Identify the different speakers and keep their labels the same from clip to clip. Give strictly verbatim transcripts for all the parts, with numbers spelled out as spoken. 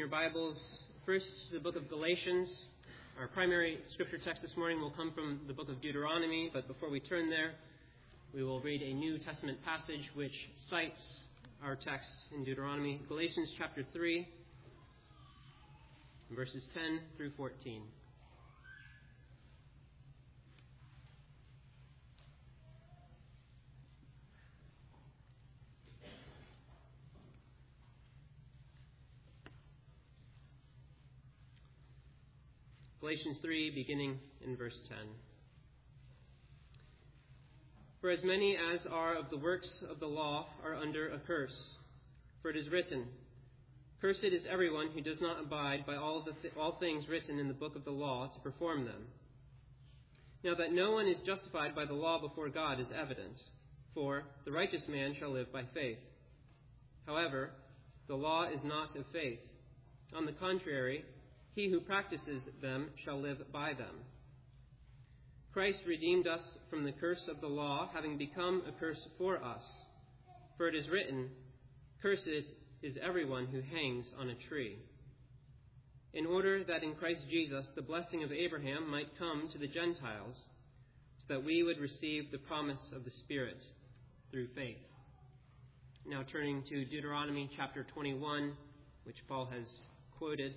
Speaker 1: Bibles first to the book of Galatians. Our primary scripture text this morning will come from the book of Deuteronomy, but before we turn there, we will read a New Testament passage which cites our text in Deuteronomy, Galatians chapter three, verses ten through fourteen. Galatians three, beginning in verse ten. For as many as are of the works of the law are under a curse. For it is written, Cursed is everyone who does not abide by all, the th- all things written in the book of the law to perform them. Now that no one is justified by the law before God is evident, for the righteous man shall live by faith. However, the law is not of faith. On the contrary, he who practices them shall live by them. Christ redeemed us from the curse of the law, having become a curse for us. For it is written, Cursed is everyone who hangs on a tree. In order that in Christ Jesus the blessing of Abraham might come to the Gentiles, so that we would receive the promise of the Spirit through faith. Now turning to Deuteronomy chapter twenty-one, which Paul has quoted.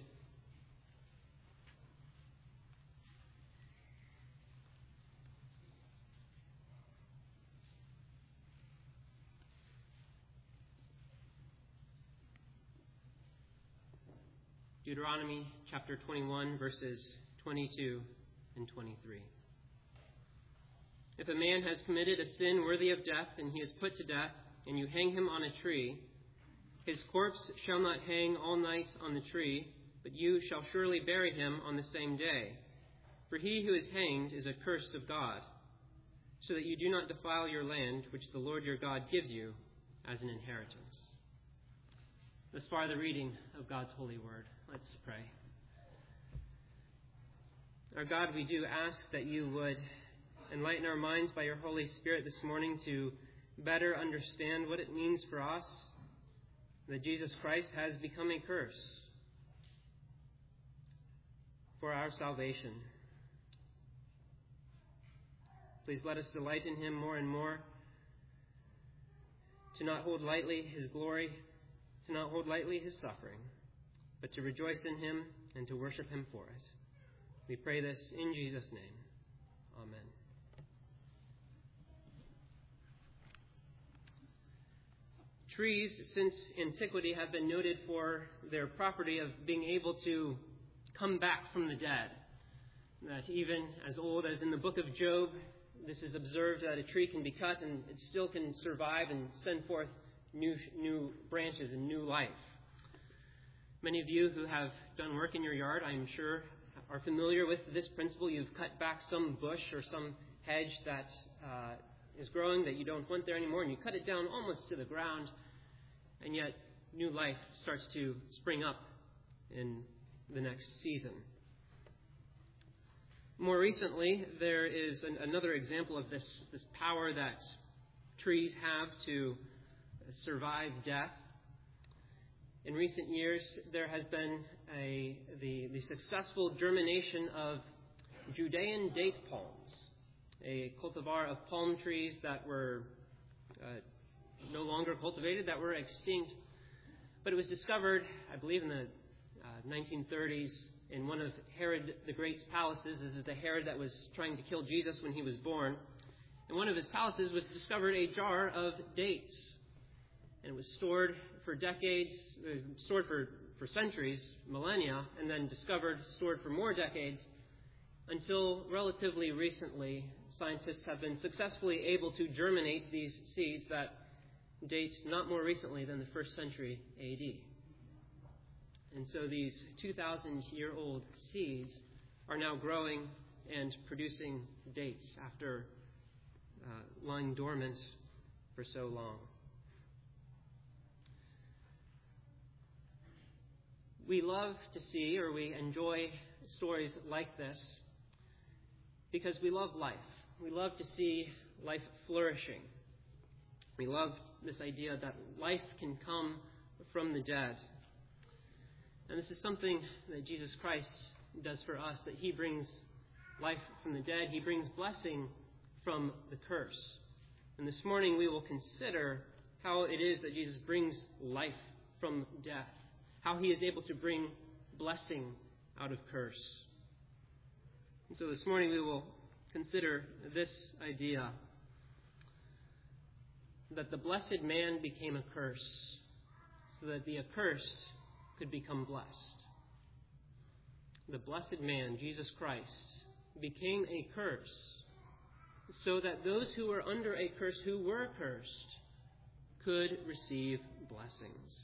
Speaker 1: Deuteronomy chapter twenty-one, verses twenty-two and twenty-three. If a man has committed a sin worthy of death, and he is put to death, and you hang him on a tree, his corpse shall not hang all night on the tree, but you shall surely bury him on the same day. For he who is hanged is accursed of God, so that you do not defile your land, which the Lord your God gives you as an inheritance. Thus far, the reading of God's holy word. Let's pray. Our God, we do ask that you would enlighten our minds by your Holy Spirit this morning to better understand what it means for us that Jesus Christ has become a curse for our salvation. Please let us delight in him more and more, to not hold lightly his glory, to not hold lightly his suffering, but to rejoice in him and to worship him for it. We pray this in Jesus' name. Amen. Trees, since antiquity, have been noted for their property of being able to come back from the dead. That even as old as in the book of Job, this is observed that a tree can be cut and it still can survive and send forth new, new branches and new life. Many of you who have done work in your yard, I'm sure, are familiar with this principle. You've cut back some bush or some hedge that uh, is growing that you don't want there anymore, and you cut it down almost to the ground, and yet new life starts to spring up in the next season. More recently, there is an, another example of this, this power that trees have to survive death. In recent years, there has been a, the, the successful germination of Judean date palms, a cultivar of palm trees that were uh, no longer cultivated, that were extinct. But it was discovered, I believe, in the uh, nineteen thirties in one of Herod the Great's palaces. This is the Herod that was trying to kill Jesus when he was born. In one of his palaces was discovered a jar of dates. And it was stored for decades, uh, stored for, for centuries, millennia, and then discovered, stored for more decades, until relatively recently, scientists have been successfully able to germinate these seeds that date not more recently than the first century A D. And so these two thousand year old seeds are now growing and producing dates after uh, lying dormant for so long. We love to see, or we enjoy stories like this because we love life. We love to see life flourishing. We love this idea that life can come from the dead. And this is something that Jesus Christ does for us, that he brings life from the dead. He brings blessing from the curse. And this morning we will consider how it is that Jesus brings life from death, how he is able to bring blessing out of curse. And so this morning we will consider this idea that the blessed man became a curse so that the accursed could become blessed. The blessed man, Jesus Christ, became a curse so that those who were under a curse, who were cursed, could receive blessings.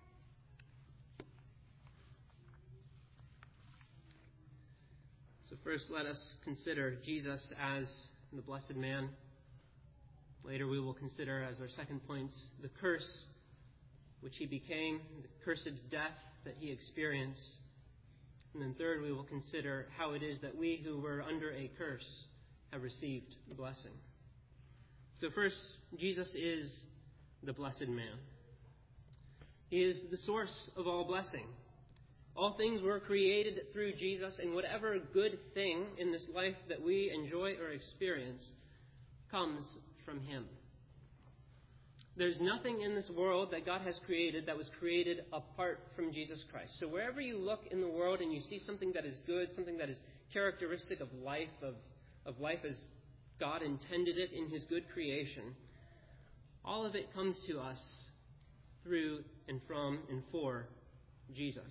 Speaker 1: So first let us consider Jesus as the blessed man. Later we will consider as our second point the curse which he became, the cursed death that he experienced. And then third we will consider how it is that we who were under a curse have received the blessing. So first, Jesus is the blessed man. He is the source of all blessing. All things were created through Jesus, and whatever good thing in this life that we enjoy or experience comes from him. There's nothing in this world that God has created that was created apart from Jesus Christ. So wherever you look in the world and you see something that is good, something that is characteristic of life, of, of life as God intended it in his good creation, all of it comes to us through and from and for Jesus.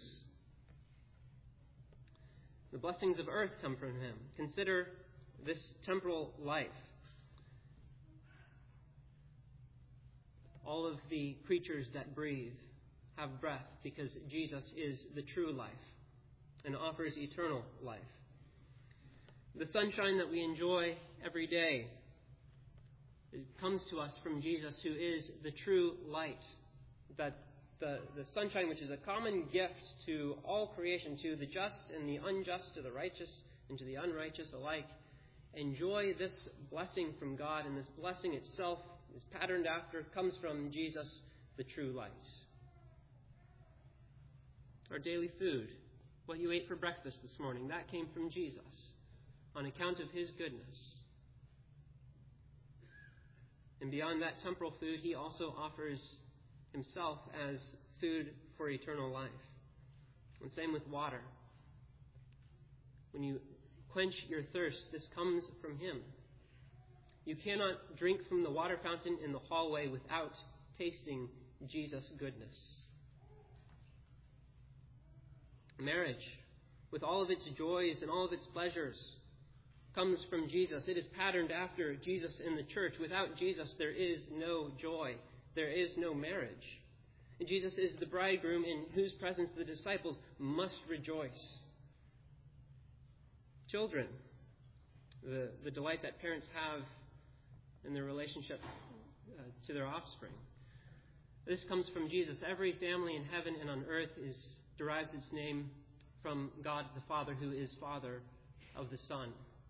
Speaker 1: The blessings of earth come from him. Consider this temporal life. All of the creatures that breathe have breath because Jesus is the true life and offers eternal life. The sunshine that we enjoy every day, it comes to us from Jesus, who is the true light. That the, the sunshine, which is a common gift to all creation, to the just and the unjust, to the righteous and to the unrighteous alike, enjoy this blessing from God, and this blessing itself is patterned after, comes from Jesus, the true light. Our daily food, what you ate for breakfast this morning, that came from Jesus on account of his goodness. And beyond that temporal food, he also offers himself as food for eternal life. And same with water. When you quench your thirst, this comes from him. You cannot drink from the water fountain in the hallway without tasting Jesus' goodness. Marriage, with all of its joys and all of its pleasures, comes from Jesus. It is patterned after Jesus in the church. Without Jesus, there is no joy. There is no marriage. And Jesus is the bridegroom in whose presence the disciples must rejoice. Children, the, the delight that parents have in their relationship uh, to their offspring. This comes from Jesus. Every family in heaven and on earth is derives its name from God the Father, who is Father of the Son.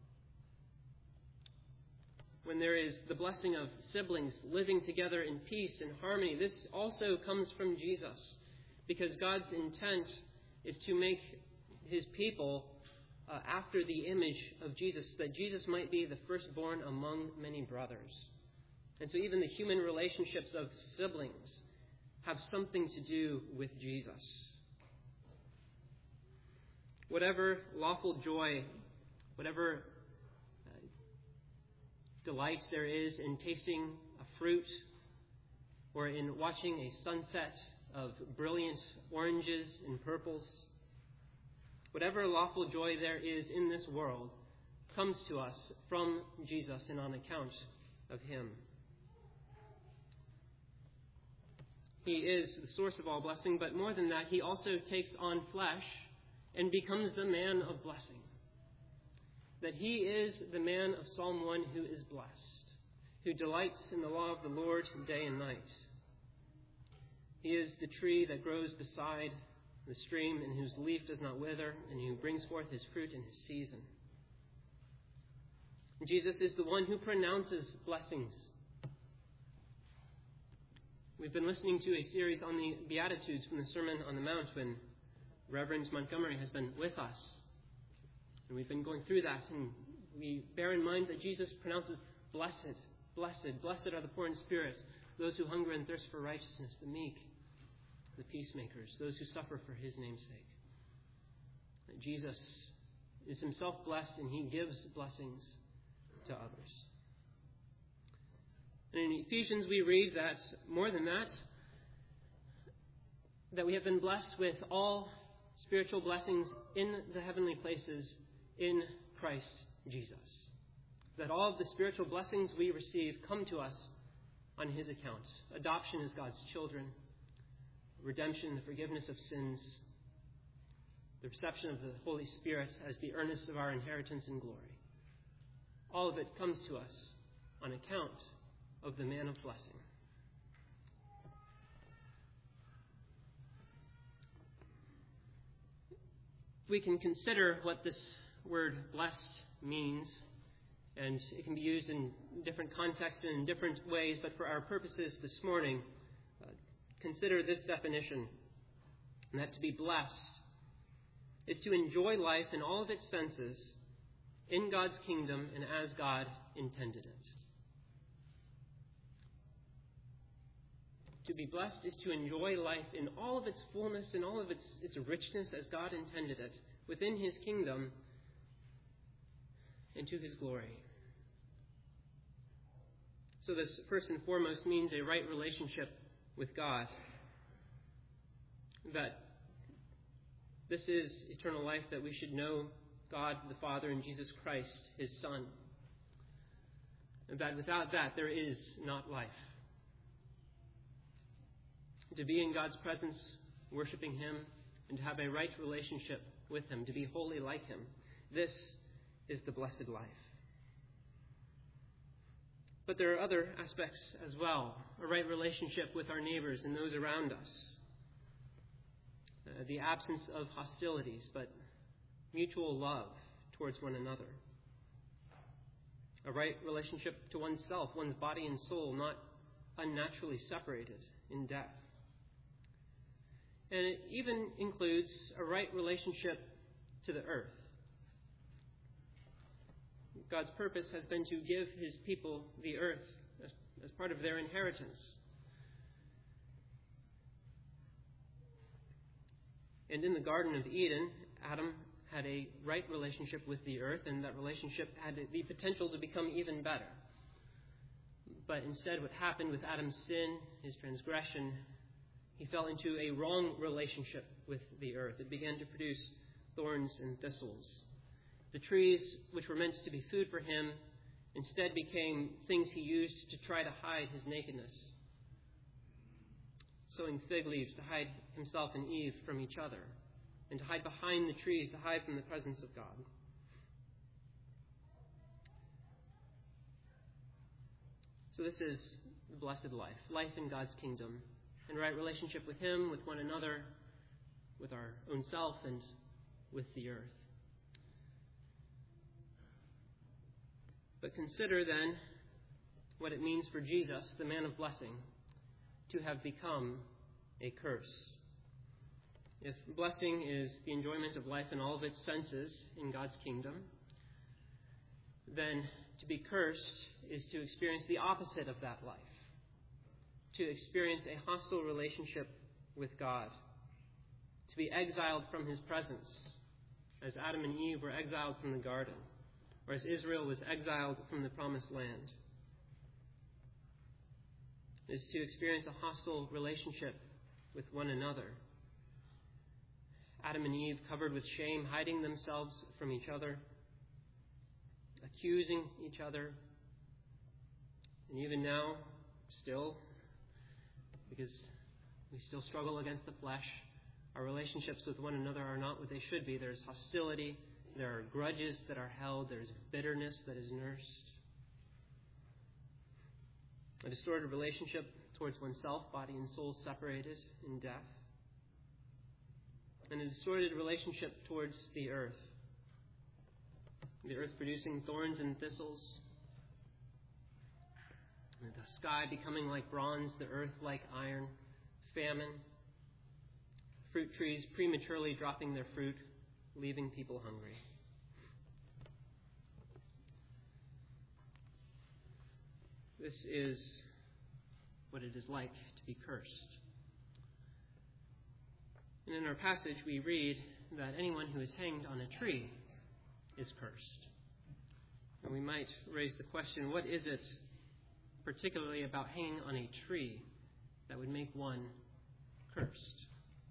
Speaker 1: When there is the blessing of siblings living together in peace and harmony, this also comes from Jesus, because God's intent is to make his people uh, after the image of Jesus, that Jesus might be the firstborn among many brothers. And so even the human relationships of siblings have something to do with Jesus. Whatever lawful joy, whatever delight there is in tasting a fruit or in watching a sunset of brilliant oranges and purples, whatever lawful joy there is in this world comes to us from Jesus and on account of him. He is the source of all blessing, but more than that, he also takes on flesh and becomes the man of blessing. That he is the man of Psalm one who is blessed, who delights in the law of the Lord day and night. He is the tree that grows beside the stream and whose leaf does not wither, and who brings forth his fruit in his season. Jesus is the one who pronounces blessings. We've been listening to a series on the Beatitudes from the Sermon on the Mount when Reverend Montgomery has been with us. And we've been going through that, and we bear in mind that Jesus pronounces, blessed, blessed, blessed are the poor in spirit, those who hunger and thirst for righteousness, the meek, the peacemakers, those who suffer for his name's sake. That Jesus is himself blessed, and he gives blessings to others. And in Ephesians we read that, more than that, that we have been blessed with all spiritual blessings in the heavenly places in Christ Jesus. That all of the spiritual blessings we receive come to us on his account. Adoption as God's children, redemption, the forgiveness of sins, the reception of the Holy Spirit as the earnest of our inheritance in glory. All of it comes to us on account of the man of blessing. We can consider what this word blessed means, and it can be used in different contexts and in different ways, but for our purposes this morning, uh, consider this definition, and that to be blessed is to enjoy life in all of its senses in God's kingdom and as God intended it. To be blessed is to enjoy life in all of its fullness and all of its, its richness as God intended it, within his kingdom and to his glory. So this first and foremost means a right relationship with God. That this is eternal life, that we should know God the Father and Jesus Christ, his Son. And that without that there is not life. To be in God's presence, worshiping him, and to have a right relationship with him, to be wholly like him. This is the blessed life. But there are other aspects as well. A right relationship with our neighbors and those around us. Uh, the absence of hostilities, but mutual love towards one another. A right relationship to oneself, one's body and soul, not unnaturally separated in death. And it even includes a right relationship to the earth. God's purpose has been to give his people the earth as, as part of their inheritance. And in the Garden of Eden, Adam had a right relationship with the earth, and that relationship had the potential to become even better. But instead, what happened with Adam's sin, his transgression, he fell into a wrong relationship with the earth. It began to produce thorns and thistles. The trees, which were meant to be food for him, instead became things he used to try to hide his nakedness. Sowing fig leaves to hide himself and Eve from each other, and to hide behind the trees, to hide from the presence of God. So this is the blessed life, life in God's kingdom, and right relationship with him, with one another, with our own self, and with the earth. But consider then what it means for Jesus, the man of blessing, to have become a curse. If blessing is the enjoyment of life in all of its senses in God's kingdom, then to be cursed is to experience the opposite of that life. To experience a hostile relationship with God. To be exiled from his presence, as Adam and Eve were exiled from the garden, or as Israel was exiled from the promised land. It is to experience a hostile relationship with one another. Adam and Eve covered with shame, hiding themselves from each other, accusing each other, and even now, still, because we still struggle against the flesh, our relationships with one another are not what they should be. There's hostility, there are grudges that are held, there's bitterness that is nursed. A distorted relationship towards oneself, body and soul separated in death. And a distorted relationship towards the earth. The earth producing thorns and thistles. And the sky becoming like bronze, the earth like iron. Famine. fruit trees prematurely dropping their fruit, leaving people hungry. This is what it is like to be cursed. And in our passage, we read that anyone who is hanged on a tree is cursed. And we might raise the question, what is it particularly about hanging on a tree that would make one cursed?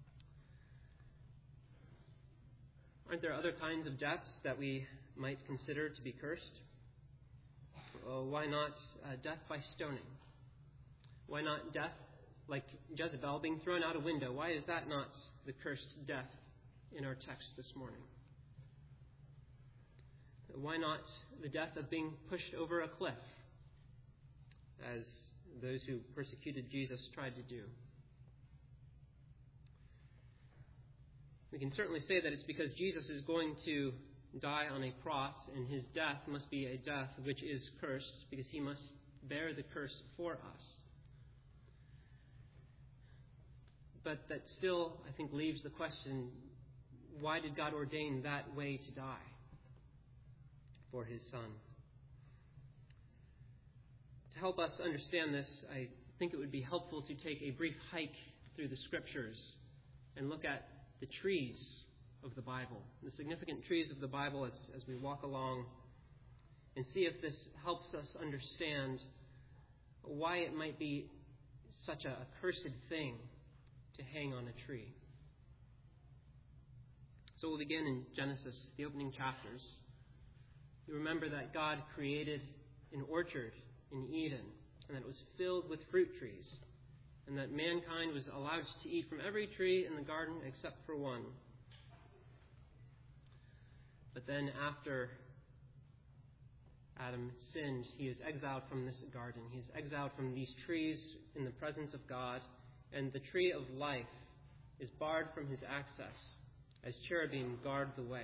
Speaker 1: Aren't there other kinds of deaths that we might consider to be cursed? Well, why not uh, death by stoning? Why not death like Jezebel being thrown out a window? Why is that not the cursed death in our text this morning? Why not the death of being pushed over a cliff, as those who persecuted Jesus tried to do? We can certainly say that it's because Jesus is going to die on a cross, and his death must be a death which is cursed, because he must bear the curse for us. But that still, I think, leaves the question, why did God ordain that way to die for his Son? To help us understand this, I think it would be helpful to take a brief hike through the Scriptures and look at the trees of the Bible, the significant trees of the Bible as, as we walk along, and see if this helps us understand why it might be such a accursed thing to hang on a tree. So we'll begin in Genesis, the opening chapters. You remember that God created an orchard in Eden, and that it was filled with fruit trees, and that mankind was allowed to eat from every tree in the garden except for one. But then after Adam sinned, he is exiled from this garden. He is exiled from these trees in the presence of God, and the tree of life is barred from his access as cherubim guard the way.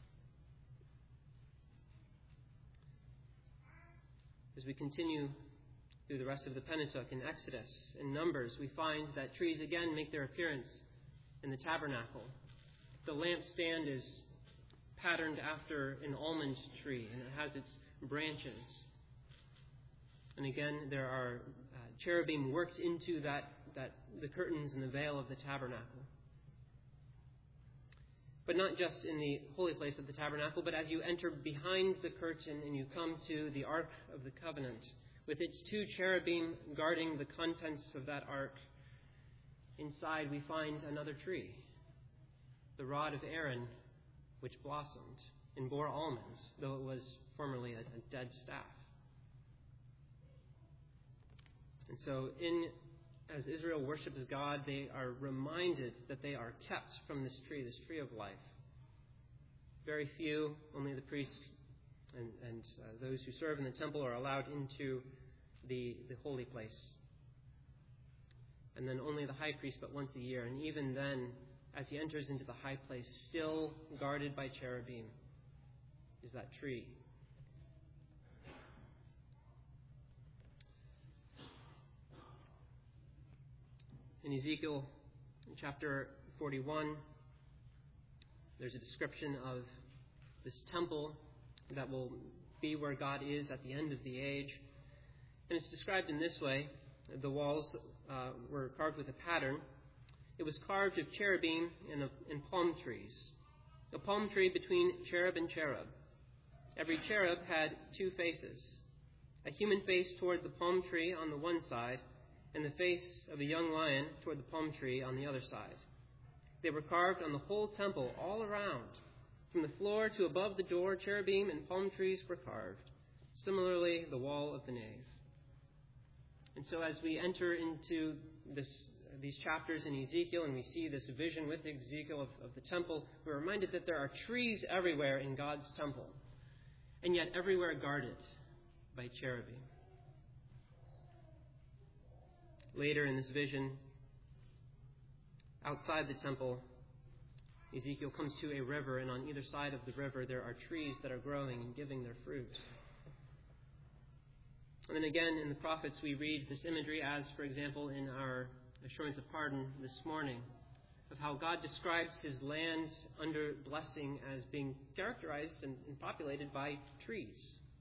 Speaker 1: As we continue through the rest of the Pentateuch in Exodus and Numbers, we find that trees again make their appearance in the tabernacle. The lampstand is patterned after an almond tree, and it has its branches. And again, there are uh, cherubim worked into that, that the curtains and the veil of the tabernacle. But not just in the holy place of the tabernacle, but as you enter behind the curtain and you come to the Ark of the Covenant, with its two cherubim guarding the contents of that ark, inside we find another tree, the rod of Aaron, which blossomed and bore almonds, though it was formerly a, a dead staff. And so in as Israel worships God, they are reminded that they are kept from this tree, this tree of life. Very few, only the priest and, and uh, those who serve in the temple are allowed into the, the holy place. And then only the high priest but once a year. And even then, as he enters into the high place, still guarded by cherubim, is that tree. In Ezekiel chapter forty-one, there's a description of this temple that will be where God is at the end of the age. And it's described in this way. The walls uh, were carved with a pattern. It was carved of cherubim and, of, and palm trees. A palm tree between cherub and cherub. Every cherub had two faces. A human face toward the palm tree on the one side, and the face of a young lion toward the palm tree on the other side. They were carved on the whole temple all around. From the floor to above the door, cherubim and palm trees were carved. Similarly, the wall of the nave. And so as we enter into this, these chapters in Ezekiel and we see this vision with Ezekiel of, of the temple, we're reminded that there are trees everywhere in God's temple, and yet everywhere guarded by cherubim. Later in this vision, outside the temple, Ezekiel comes to a river, and on either side of the river there are trees that are growing and giving their fruit. And then again in the prophets we read this imagery as, for example, in our assurance of pardon this morning, of how God describes his land under blessing as being characterized and, and populated by trees.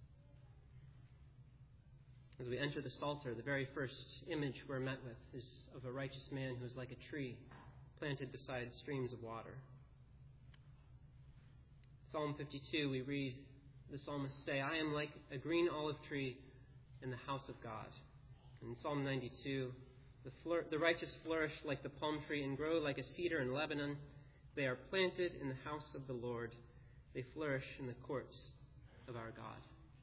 Speaker 1: As we enter the Psalter, the very first image we're met with is of a righteous man who is like a tree planted beside streams of water. Psalm fifty-two, we read the psalmist say, I am like a green olive tree in the house of God. And in Psalm ninety-two, the, flour- the righteous flourish like the palm tree and grow like a cedar in Lebanon. They are planted in the house of the Lord. They flourish in the courts of our God.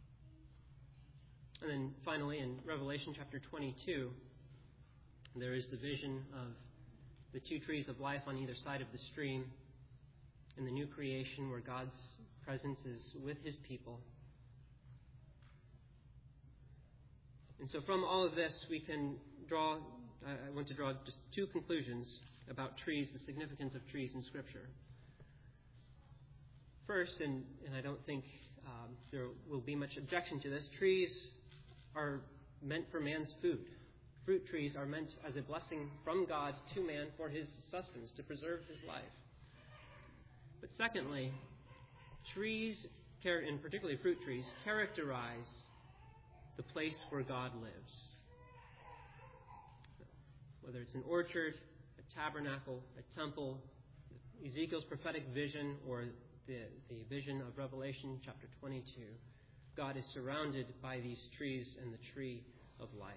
Speaker 1: And then finally in Revelation chapter twenty-two, there is the vision of the two trees of life on either side of the stream in the new creation where God's presence is with his people. And so from all of this, we can draw, I want to draw just two conclusions about trees, the significance of trees in Scripture. First, and, and I don't think um, there will be much objection to this, trees are meant for man's food. Fruit trees are meant as a blessing from God to man for his sustenance, to preserve his life. But secondly, trees, and particularly fruit trees, characterize the place where God lives. Whether it's an orchard, a tabernacle, a temple, Ezekiel's prophetic vision, or the, the vision of Revelation chapter twenty-two, God is surrounded by these trees and the tree of life.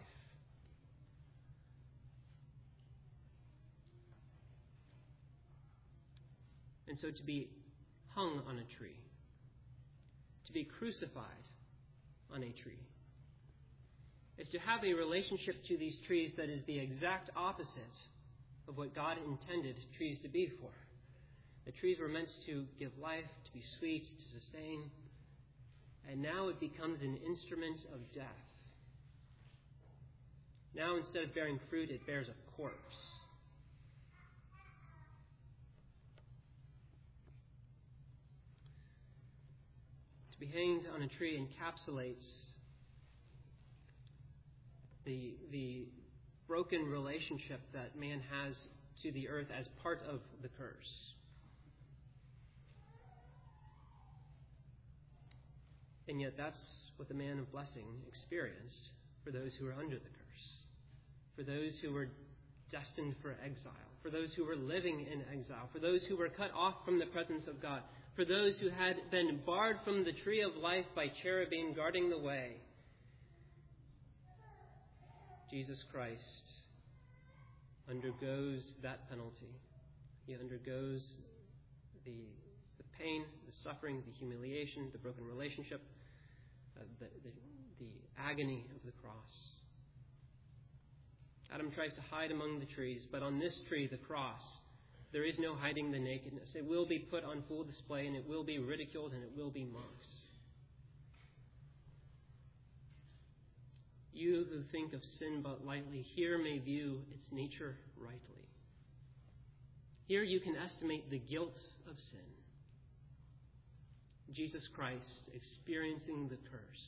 Speaker 1: And so to be hung on a tree, to be crucified on a tree, is to have a relationship to these trees that is the exact opposite of what God intended trees to be for. The trees were meant to give life, to be sweet, to sustain, and now it becomes an instrument of death. Now instead of bearing fruit, it bears a corpse. To be hanged on a tree encapsulates the, the broken relationship that man has to the earth as part of the curse. And yet that's what the man of blessing experienced for those who were under the curse, for those who were destined for exile, for those who were living in exile, for those who were cut off from the presence of God, for those who had been barred from the tree of life by cherubim guarding the way. Jesus Christ undergoes that penalty. He undergoes the, the pain, the suffering, the humiliation, the broken relationship, uh, the, the, the agony of the cross. Adam tries to hide among the trees, but on this tree, the cross, there is no hiding the nakedness. It will be put on full display, and it will be ridiculed, and it will be mocked. You who think of sin but lightly, here may view its nature rightly. Here you can estimate the guilt of sin. Jesus Christ experiencing the curse.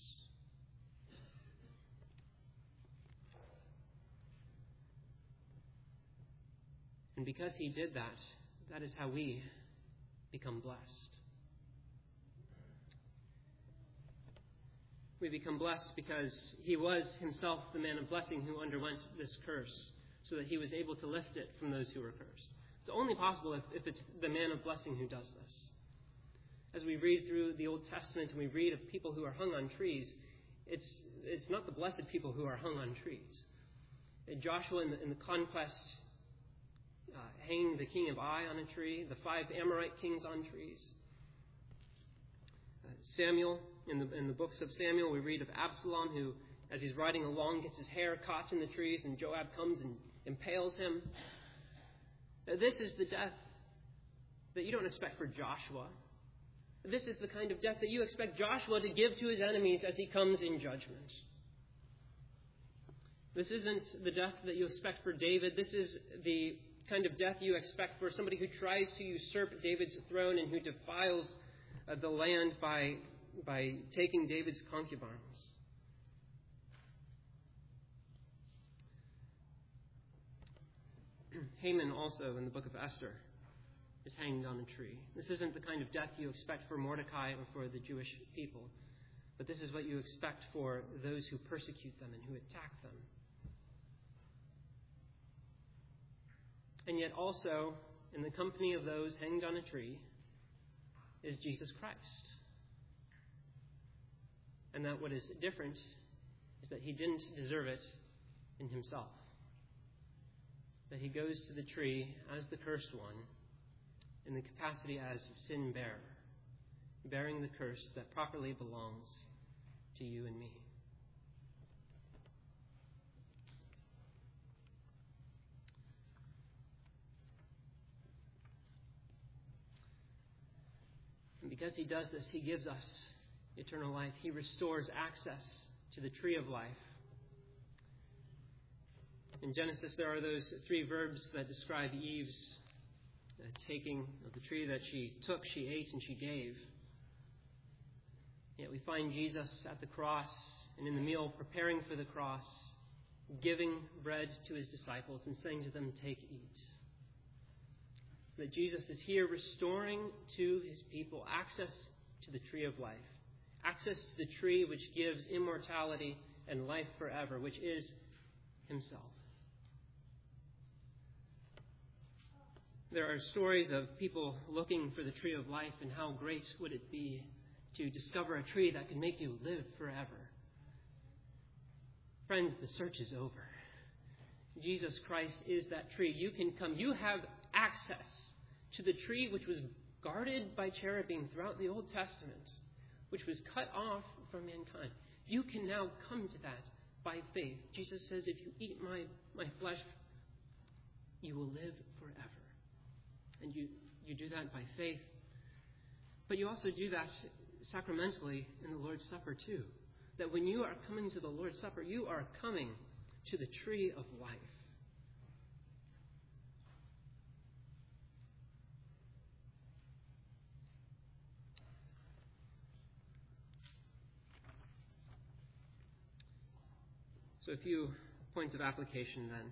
Speaker 1: And because he did that, that is how we become blessed. We become blessed because he was himself the man of blessing who underwent this curse so that he was able to lift it from those who were cursed. It's only possible if, if it's the man of blessing who does this. As we read through the Old Testament and we read of people who are hung on trees, it's it's not the blessed people who are hung on trees. Joshua in the, in the conquest, uh, hanging the king of Ai on a tree, the five Amorite kings on trees. Uh, Samuel, in the, in the books of Samuel, we read of Absalom who, as he's riding along, gets his hair caught in the trees and Joab comes and impales him. Uh, this is the death that you don't expect for Joshua. This is the kind of death that you expect Joshua to give to his enemies as he comes in judgment. This isn't the death that you expect for David. This is the kind of death you expect for somebody who tries to usurp David's throne and who defiles uh, the land by, by taking David's concubines. Haman also, in the book of Esther, is hanged on a tree. This isn't the kind of death you expect for Mordecai or for the Jewish people, but this is what you expect for those who persecute them and who attack them. And yet also, in the company of those hanged on a tree, is Jesus Christ. And that what is different is that he didn't deserve it in himself. That he goes to the tree as the cursed one in the capacity as sin bearer, bearing the curse that properly belongs to you and me. And because he does this, he gives us eternal life. He restores access to the tree of life. In Genesis, there are those three verbs that describe Eve's uh, taking of the tree that she took, she ate, and she gave. Yet we find Jesus at the cross and in the meal preparing for the cross, giving bread to his disciples and saying to them, "Take, eat." That Jesus is here restoring to his people access to the tree of life, access to the tree which gives immortality and life forever, which is himself. There are stories of people looking for the tree of life and how great would it be to discover a tree that could make you live forever. Friends, the search is over. Jesus Christ is that tree. You can come. You have access to the tree which was guarded by cherubim throughout the Old Testament, which was cut off from mankind. You can now come to that by faith. Jesus says, if you eat my, my flesh, you will live forever. And you, you do that by faith. But you also do that sacramentally in the Lord's Supper too. That when you are coming to the Lord's Supper, you are coming to the tree of life. So a few points of application then.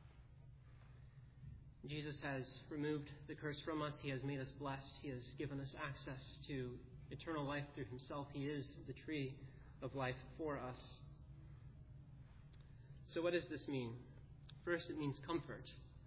Speaker 1: Jesus has removed the curse from us. He has made us blessed. He has given us access to eternal life through himself. He is the tree of life for us. So what does this mean? First, it means comfort.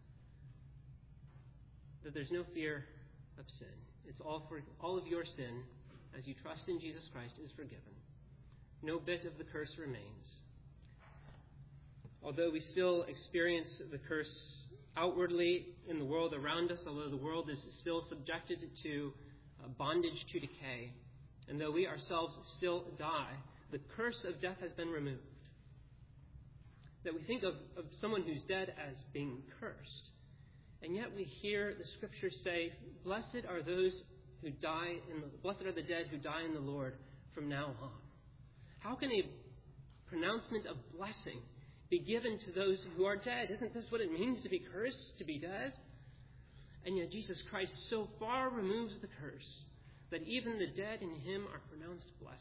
Speaker 1: That there's no fear of sin. It's all for all of your sin, as you trust in Jesus Christ, is forgiven. No bit of the curse remains. Although we still experience the curse outwardly in the world around us, although the world is still subjected to uh, bondage to decay, and though we ourselves still die, the curse of death has been removed. That we think of, of someone who's dead as being cursed, and yet we hear the Scriptures say, "Blessed are those who die in the, blessed are the dead who die in the Lord from now on." How can a pronouncement of blessing be given to those who are dead? Isn't this what it means to be cursed, to be dead? And yet Jesus Christ so far removes the curse that even the dead in him are pronounced blessed.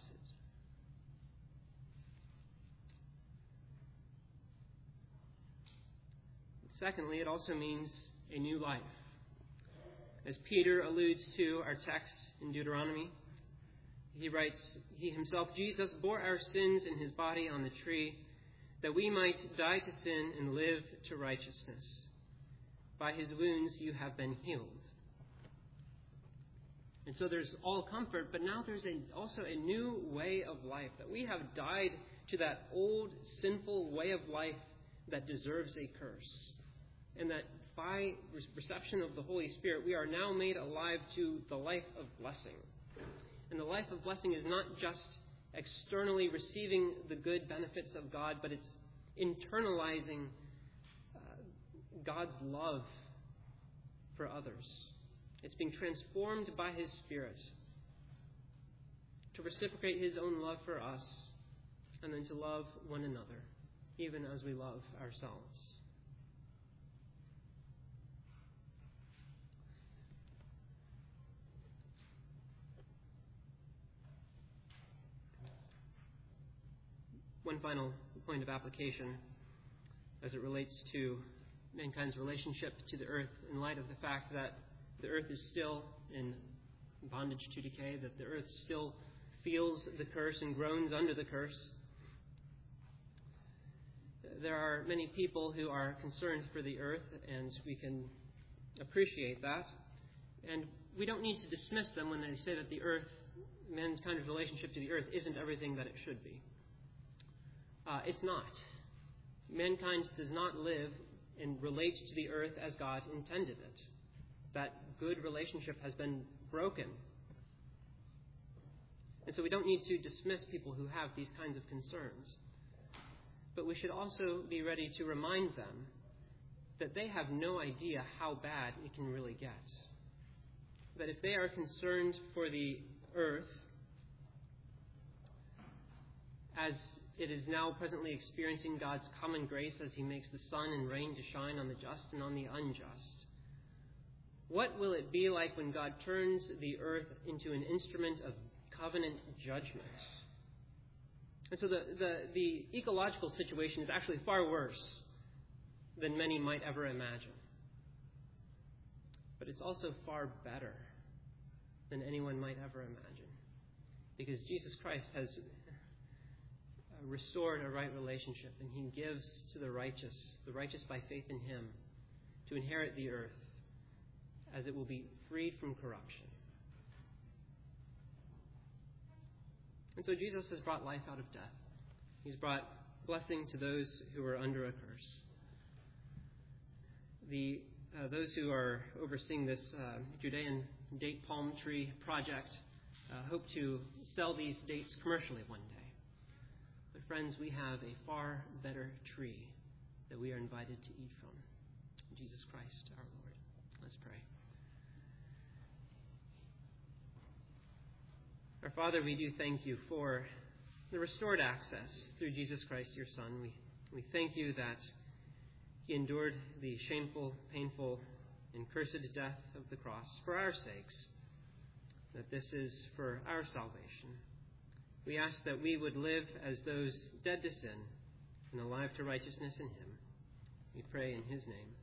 Speaker 1: Secondly, it also means a new life. As Peter alludes to our text in Deuteronomy, he writes, "He himself, Jesus, bore our sins in his body on the tree, that we might die to sin and live to righteousness. By his wounds you have been healed." And so there's all comfort, but now there's a, also a new way of life, that we have died to that old sinful way of life that deserves a curse. And that by reception of the Holy Spirit, we are now made alive to the life of blessing. And the life of blessing is not just externally receiving the good benefits of God, but it's internalizing uh, God's love for others. It's being transformed by his Spirit to reciprocate his own love for us, and then to love one another, even as we love ourselves. One final point of application as it relates to mankind's relationship to the earth in light of the fact that the earth is still in bondage to decay, that the earth still feels the curse and groans under the curse. There are many people who are concerned for the earth, and we can appreciate that. And we don't need to dismiss them when they say that the earth, mankind's relationship to the earth, isn't everything that it should be. Uh, it's not. Mankind does not live and relate to the earth as God intended it. That good relationship has been broken. And so we don't need to dismiss people who have these kinds of concerns. But we should also be ready to remind them that they have no idea how bad it can really get. That if they are concerned for the earth as it is now presently experiencing God's common grace as he makes the sun and rain to shine on the just and on the unjust, what will it be like when God turns the earth into an instrument of covenant judgment? And so the, the, the ecological situation is actually far worse than many might ever imagine. But it's also far better than anyone might ever imagine. Because Jesus Christ has restored a right relationship, and he gives to the righteous, the righteous by faith in him, to inherit the earth as it will be freed from corruption. And so Jesus has brought life out of death. He's brought blessing to those who are under a curse. The uh, those who are overseeing this uh, Judean date palm tree project uh, hope to sell these dates commercially one day. But friends, we have a far better tree that we are invited to eat from. Jesus Christ our Lord. Let's pray. Our Father, we do thank you for the restored access through Jesus Christ, your Son. We, we thank you that he endured the shameful, painful, and cursed death of the cross for our sakes, that this is for our salvation. We ask that we would live as those dead to sin and alive to righteousness in him. We pray in his name.